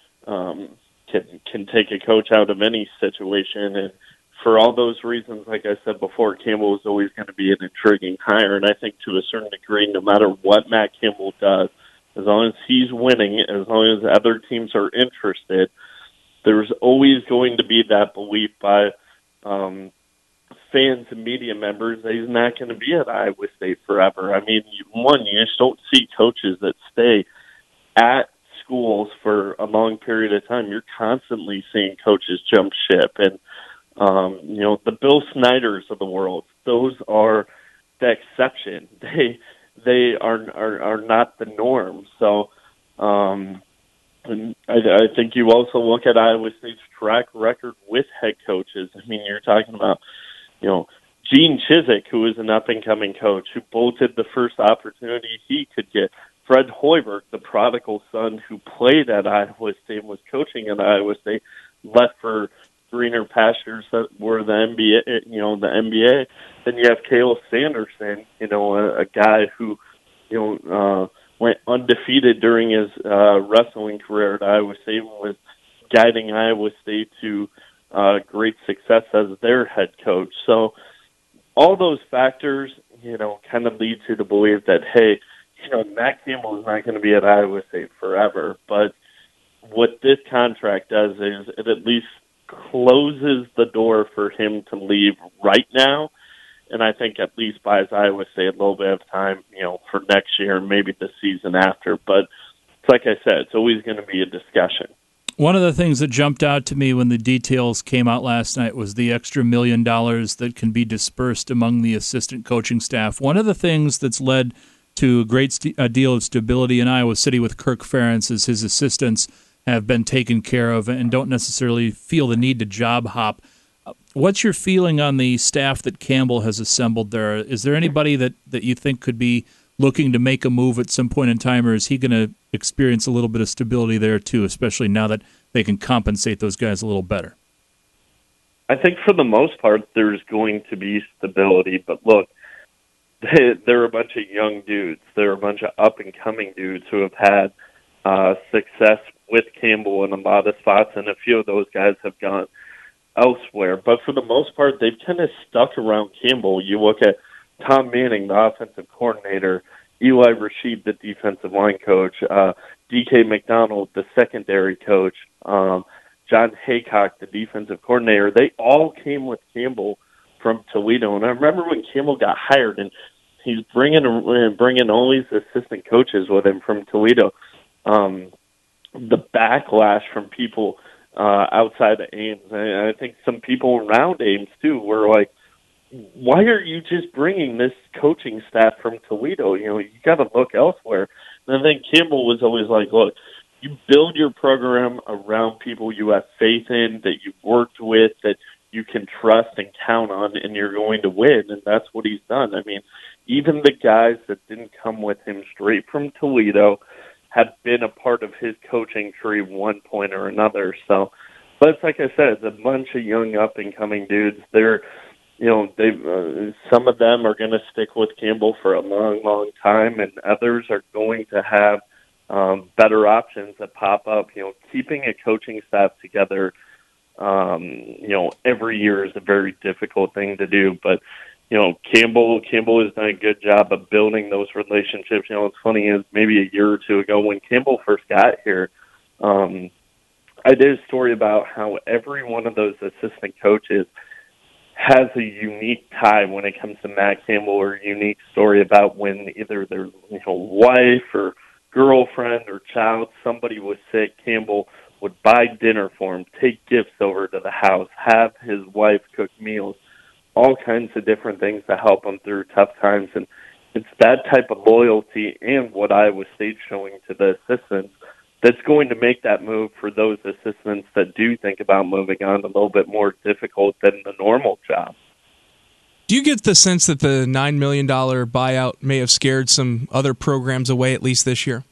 um, can can take a coach out of any situation, and for all those reasons, like I said before, Campbell is always going to be an intriguing hire, and I think to a certain degree, no matter what Matt Campbell does, as long as he's winning, as long as other teams are interested, there's always going to be that belief by um, fans and media members that he's not going to be at Iowa State forever. I mean, one, you just don't see coaches that stay at schools for a long period of time. You're constantly seeing coaches jump ship. And, um, you know, the Bill Snyders of the world, those are the exception. They they are are, are not the norm. So um, and I, I think you also look at Iowa State's track record with head coaches. I mean, you're talking about, you know, Gene Chizik, who is an up-and-coming coach, who bolted the first opportunity he could get. Fred Hoiberg, the prodigal son who played at Iowa State and was coaching at Iowa State, left for greener pastures that were the N B A, you know, the N B A. Then you have Cael Sanderson, you know, a, a guy who, you know, uh, went undefeated during his uh, wrestling career at Iowa State and was guiding Iowa State to uh, great success as their head coach. So all those factors, you know, kind of lead to the belief that, hey, you know, Matt Campbell is not going to be at Iowa State forever. But what this contract does is it at least closes the door for him to leave right now. And I think at least buys Iowa State a little bit of time, you know, for next year, maybe the season after. But it's like I said, it's always going to be a discussion. One of the things that jumped out to me when the details came out last night was the extra million dollars that can be dispersed among the assistant coaching staff. One of the things that's led to a great st- a deal of stability in Iowa City with Kirk Ferentz is his assistants have been taken care of and don't necessarily feel the need to job hop. What's your feeling on the staff that Campbell has assembled there? Is there anybody that, that you think could be looking to make a move at some point in time, or is he going to experience a little bit of stability there too, especially now that they can compensate those guys a little better? I think for the most part there's going to be stability, but look, they, they're a bunch of young dudes. They're a bunch of up-and-coming dudes who have had uh, success with Campbell in a lot of spots, and a few of those guys have gone elsewhere. But for the most part, they've kind of stuck around Campbell. You look at Tom Manning, the offensive coordinator, Eli Rashid, the defensive line coach, uh, D K McDonald, the secondary coach, um, John Haycock, the defensive coordinator. They all came with Campbell from Toledo. And I remember when Campbell got hired, and he's bringing bringing all these assistant coaches with him from Toledo. Um, the backlash from people uh, outside of Ames, and I think some people around Ames too, were like, why are you just bringing this coaching staff from Toledo? You know, you got to look elsewhere. And I think Campbell was always like, look, you build your program around people you have faith in, that you've worked with, that you can trust and count on, and you're going to win. And that's what he's done. I mean, even the guys that didn't come with him straight from Toledo have been a part of his coaching tree one point or another. So, but it's like I said, it's a bunch of young up-and-coming dudes. They're, you know, they uh, some of them are going to stick with Campbell for a long, long time, and others are going to have um, better options that pop up. You know, keeping a coaching staff together, um, you know, every year is a very difficult thing to do. But you know, Campbell Campbell has done a good job of building those relationships. You know, what's funny is maybe a year or two ago when Campbell first got here, um, I did a story about how every one of those assistant coaches has a unique tie when it comes to Matt Campbell, or a unique story about when either their you know wife or girlfriend or child, somebody was sick. Campbell would buy dinner for him, take gifts over to the house, have his wife cook meals, all kinds of different things to help him through tough times. And it's that type of loyalty and what Iowa State's showing to the assistants that's going to make that move for those assistants that do think about moving on a little bit more difficult than the normal job. Do you get the sense that the nine million dollars buyout may have scared some other programs away, at least this year?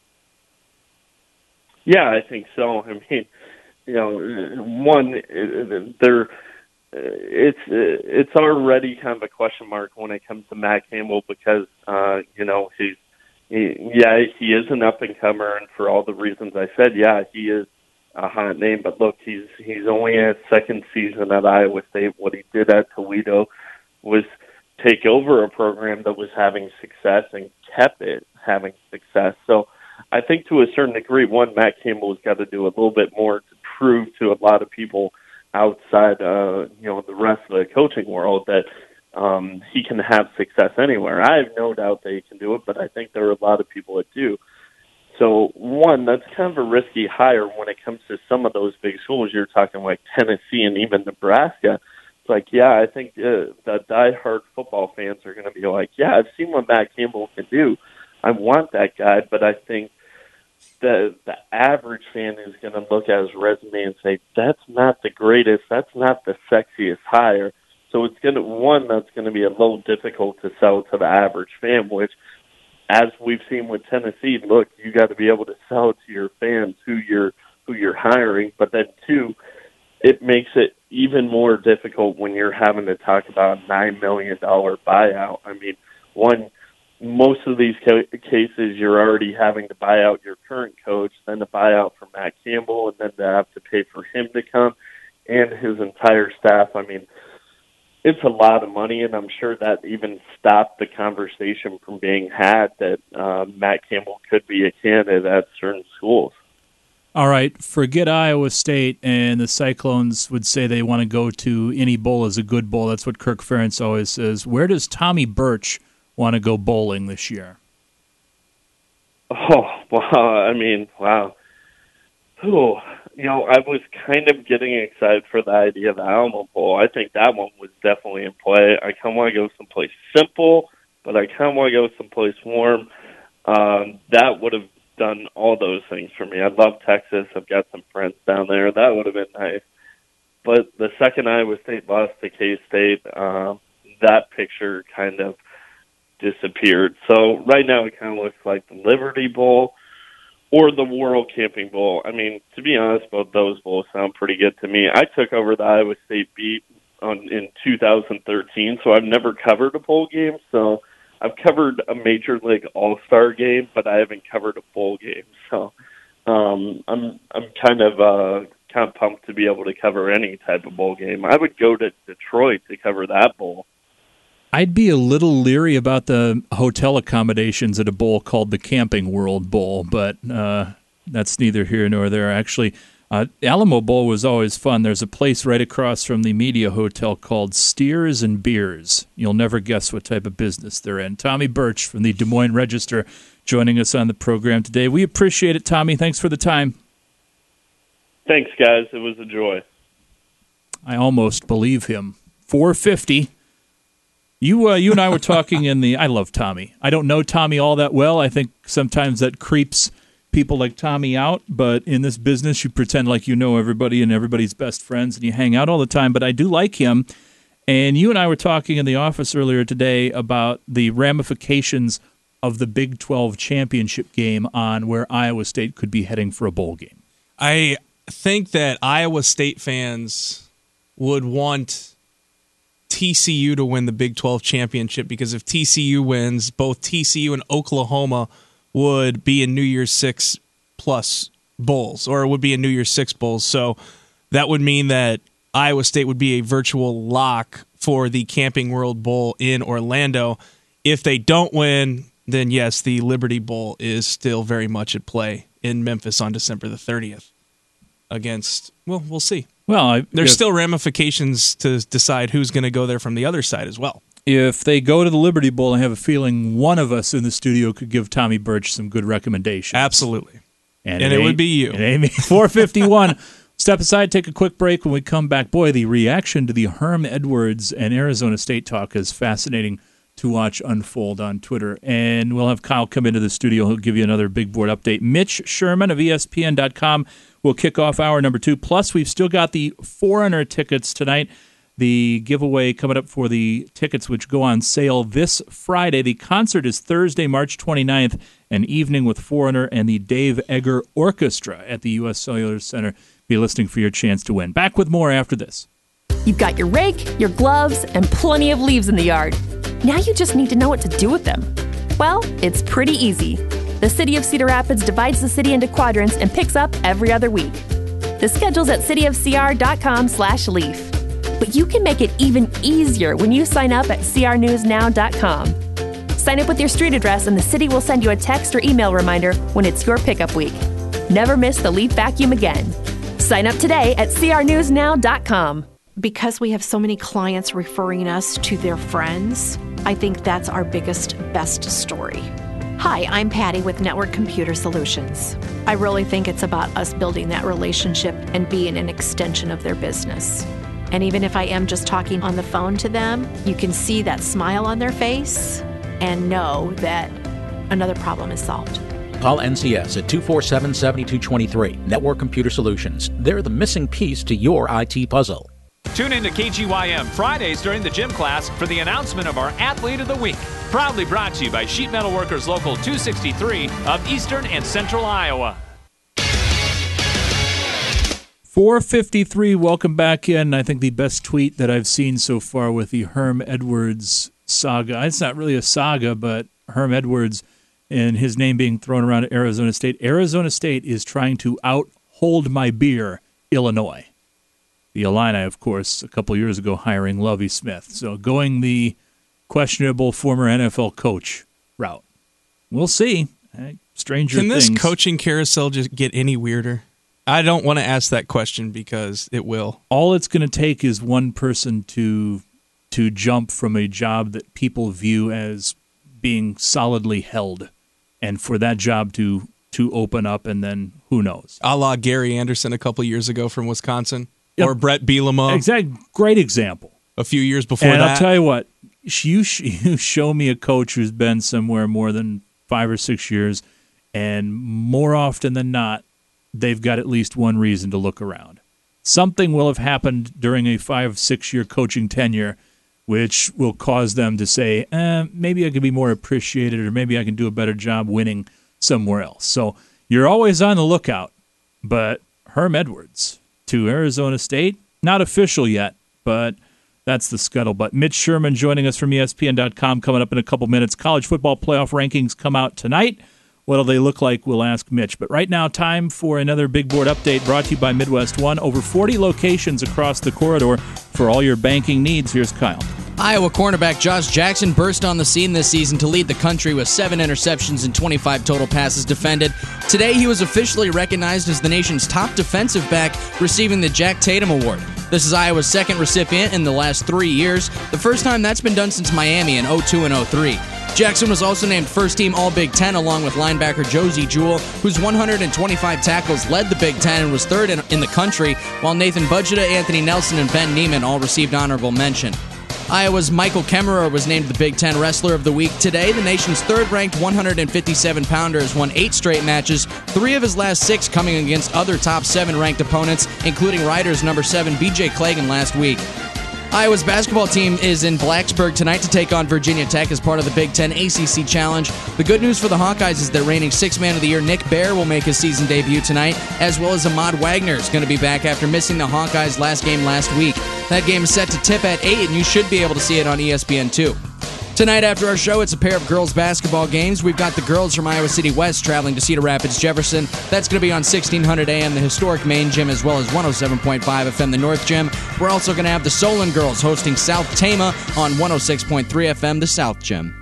Yeah, I think so. I mean, you know, one, they're, it's it's already kind of a question mark when it comes to Matt Campbell because, uh, you know, he's, he, yeah, he is an up-and-comer, and for all the reasons I said, yeah, he is a hot name. But look, he's he's only in his second season at Iowa State. What he did at Toledo was take over a program that was having success and kept it having success. So I think to a certain degree, one, Matt Campbell has got to do a little bit more to prove to a lot of people outside, uh, you know, the rest of the coaching world that um, he can have success anywhere. I have no doubt that he can do it, but I think there are a lot of people that do. So, one, that's kind of a risky hire when it comes to some of those big schools. You're talking like Tennessee and even Nebraska. It's like, yeah, I think uh, the diehard football fans are going to be like, yeah, I've seen what Matt Campbell can do. I want that guy, but I think the the average fan is going to look at his resume and say, that's not the greatest, that's not the sexiest hire. So it's going to, one, that's going to be a little difficult to sell to the average fan, which, as we've seen with Tennessee, look, you got to be able to sell to your fans who you're who you're hiring. But then, two, it makes it even more difficult when you're having to talk about a nine million dollars buyout. I mean, one, most of these ca- cases, you're already having to buy out your current coach, then to buy out for Matt Campbell, and then to have to pay for him to come and his entire staff. I mean, it's a lot of money, and I'm sure that even stopped the conversation from being had that uh, Matt Campbell could be a candidate at certain schools. All right, forget Iowa State, and the Cyclones would say they want to go to any bowl as a good bowl. That's what Kirk Ferentz always says. Where does Tommy Birch want to go bowling this year? Oh, well, I mean, wow. Ooh, you know, I was kind of getting excited for the idea of the Alamo Bowl. I think that one was definitely in play. I kind of want to go someplace simple, but I kind of want to go someplace warm. Um, that would have done all those things for me. I love Texas. I've got some friends down there. That would have been nice. But the second Iowa State lost to K-State, uh, that picture kind of disappeared. So right now it kind of looks like the Liberty Bowl or the World Camping Bowl. I mean, to be honest, both those bowls sound pretty good to me. I took over the Iowa State beat on, in two thousand thirteen, so I've never covered a bowl game. So I've covered a Major League All-Star game, but I haven't covered a bowl game. So um, I'm I'm kind of uh, kind of pumped to be able to cover any type of bowl game. I would go to Detroit to cover that bowl. I'd be a little leery about the hotel accommodations at a bowl called the Camping World Bowl, but uh, that's neither here nor there. Actually, uh, Alamo Bowl was always fun. There's a place right across from the Media Hotel called Steers and Beers. You'll never guess what type of business they're in. Tommy Birch from the Des Moines Register joining us on the program today. We appreciate it, Tommy. Thanks for the time. Thanks, guys. It was a joy. I almost believe him. four fifty. You uh, you and I were talking in the... I love Tommy. I don't know Tommy all that well. I think sometimes that creeps people like Tommy out, but in this business you pretend like you know everybody and everybody's best friends and you hang out all the time, but I do like him. And you and I were talking in the office earlier today about the ramifications of the Big twelve championship game on where Iowa State could be heading for a bowl game. I think that Iowa State fans would want T C U to win the Big twelve championship, because if T C U wins, both T C U and Oklahoma would be in New Year's Six plus bowls, or it would be in New Year's Six bowls. So that would mean that Iowa State would be a virtual lock for the Camping World Bowl in Orlando. If they don't win, then yes, the Liberty Bowl is still very much at play in Memphis on December the thirtieth against, well, we'll see. Well, I, there's if, still ramifications to decide who's going to go there from the other side as well. If they go to the Liberty Bowl, I have a feeling one of us in the studio could give Tommy Birch some good recommendations. Absolutely. And, and it, it would be you. And four fifty-one. Step aside, take a quick break. When we come back, boy, the reaction to the Herm Edwards and Arizona State talk is fascinating to watch unfold on Twitter. And we'll have Kyle come into the studio. He'll give you another big board update. Mitch Sherman of E S P N dot com will kick off hour number two. Plus, we've still got the Foreigner tickets tonight. The giveaway coming up for the tickets, which go on sale this Friday. The concert is Thursday, March twenty-ninth, an evening with Foreigner and the Dave Egger Orchestra at the U S Cellular Center. Be listening for your chance to win. Back with more after this. You've got your rake, your gloves, and plenty of leaves in the yard. Now you just need to know what to do with them. Well, it's pretty easy. The City of Cedar Rapids divides the city into quadrants and picks up every other week. The schedule's at cityofcr.com slash leaf. But you can make it even easier when you sign up at c r news now dot com. Sign up with your street address and the city will send you a text or email reminder when it's your pickup week. Never miss the leaf vacuum again. Sign up today at c r news now dot com. Because we have so many clients referring us to their friends, I think that's our biggest, best story. Hi, I'm Patty with Network Computer Solutions. I really think it's about us building that relationship and being an extension of their business. And even if I am just talking on the phone to them, you can see that smile on their face and know that another problem is solved. Call N C S at two four seven, seven two two three. Network Computer Solutions. They're the missing piece to your I T puzzle. Tune in to K G Y M Fridays during the gym class for the announcement of our Athlete of the Week. Proudly brought to you by Sheet Metal Workers Local two sixty-three of Eastern and Central Iowa. four fifty-three, welcome back in. I think the best tweet that I've seen so far with the Herm Edwards saga. It's not really a saga, but Herm Edwards and his name being thrown around at Arizona State. Arizona State is trying to out-hold my beer Illinois. The Illini, of course, a couple years ago hiring Lovie Smith. So going the questionable former N F L coach route. We'll see. Stranger Can things. Can this coaching carousel just get any weirder? I don't want to ask that question because it will. All it's going to take is one person to to jump from a job that people view as being solidly held, and for that job to to open up, and then who knows? A la Gary Anderson a couple years ago from Wisconsin, Yep. or Brett Bielema. Exact, great example. A few years before and that. I'll tell you what, you, you show me a coach who's been somewhere more than five or six years, and more often than not, they've got at least one reason to look around. Something will have happened during a five, six-year coaching tenure which will cause them to say, eh, maybe I could be more appreciated, or maybe I can do a better job winning somewhere else. So you're always on the lookout. But Herm Edwards to Arizona State, not official yet, but that's the scuttlebutt. Mitch Sherman joining us from E S P N dot com coming up in a couple minutes. College football playoff rankings come out tonight. What'll they look like? We'll ask Mitch. But right now, time for another Big Board update brought to you by Midwest One. Over forty locations across the corridor for all your banking needs. Here's Kyle. Iowa cornerback Josh Jackson burst on the scene this season to lead the country with seven interceptions and twenty-five total passes defended. Today, he was officially recognized as the nation's top defensive back, receiving the Jack Tatum Award. This is Iowa's second recipient in the last three years, the first time that's been done since Miami in oh two and oh three. Jackson was also named first-team All-Big Ten along with linebacker Josie Jewell, whose one hundred twenty-five tackles led the Big Ten and was third in, in the country, while Nathan Budgeta, Anthony Nelson, and Ben Neiman all received honorable mention. Iowa's Michael Kemmerer was named the Big Ten Wrestler of the Week. Today, the nation's third-ranked one hundred fifty-seven pounder has won eight straight matches, three of his last six coming against other top seven-ranked opponents, including Riders number seven B J Clagan last week. Iowa's basketball team is in Blacksburg tonight to take on Virginia Tech as part of the Big Ten A C C Challenge. The good news for the Hawkeyes is that reigning Sixth Man of the Year Nick Baer will make his season debut tonight, as well as Ahmad Wagner is going to be back after missing the Hawkeyes' last game last week. That game is set to tip at eight, and you should be able to see it on E S P N two. Tonight after our show, it's a pair of girls basketball games. We've got the girls from Iowa City West traveling to Cedar Rapids Jefferson. That's going to be on sixteen hundred A M, the historic main gym, as well as one oh seven point five F M, the North Gym. We're also going to have the Solon girls hosting South Tama on one oh six point three F M, the South Gym.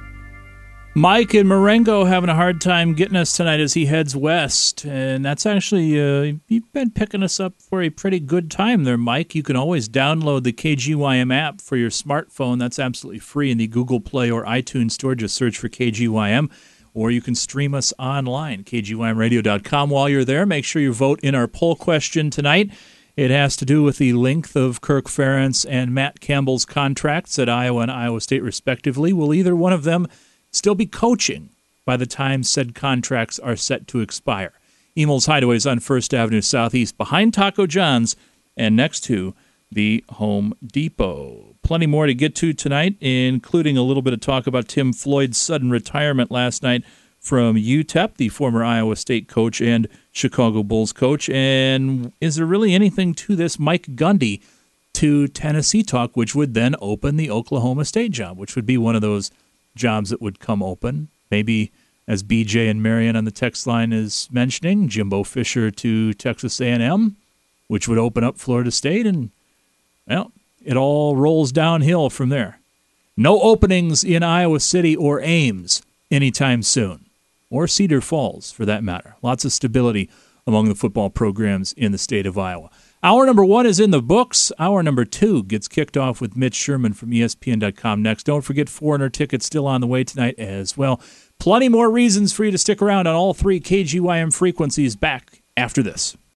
Mike in Marengo having a hard time getting us tonight as he heads west, and that's actually, uh, you've been picking us up for a pretty good time there, Mike. You can always download the K G Y M app for your smartphone. That's absolutely free in the Google Play or iTunes Store. Just search for K G Y M, or you can stream us online, K G Y M radio dot com. While you're there, make sure you vote in our poll question tonight. It has to do with the length of Kirk Ferentz and Matt Campbell's contracts at Iowa and Iowa State, respectively. Will either one of them still be coaching by the time said contracts are set to expire? Emel's Hideaway is on First Avenue Southeast, behind Taco John's and next to the Home Depot. Plenty more to get to tonight, including a little bit of talk about Tim Floyd's sudden retirement last night from U T E P, the former Iowa State coach and Chicago Bulls coach. And is there really anything to this Mike Gundy to Tennessee talk, which would then open the Oklahoma State job, which would be one of those jobs that would come open. Maybe, as B J and Marion on the text line is mentioning, Jimbo Fisher to Texas A and M, which would open up Florida State, and, well, it all rolls downhill from there. No openings in Iowa City or Ames anytime soon, or Cedar Falls, for that matter. Lots of stability among the football programs in the state of Iowa. Hour number one is in the books. Hour number two gets kicked off with Mitch Sherman from E S P N dot com next. Don't forget Foreigner tickets still on the way tonight as well. Plenty more reasons for you to stick around on all three K G Y M frequencies. Back after this.